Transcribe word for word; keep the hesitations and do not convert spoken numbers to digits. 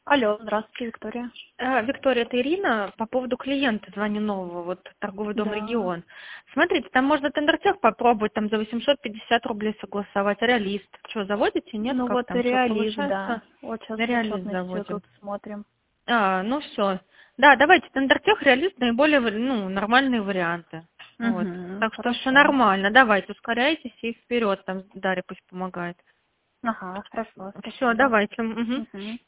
Алло, здравствуйте, Виктория. Э, Виктория, это Ирина. По поводу клиента звоню нового, вот торговый дом Да. «Регион». Смотрите, там можно тендертех попробовать, там за восемьсот пятьдесят рублей согласовать. Реалист. Что, заводите? Нет? Ну Как вот там? Что, реалист, получается? да. Вот сейчас На с реалист отчетностью заводим. тут смотрим. А, ну все. Да, давайте тендертех, реалист, наиболее вари- ну, нормальные варианты. Вот. Угу, Так что все хорошо. нормально. Давайте, ускоряйтесь и вперед. Там Дарья пусть помогает. Ага, хорошо, Все, спасибо. давайте. Мгм. Угу.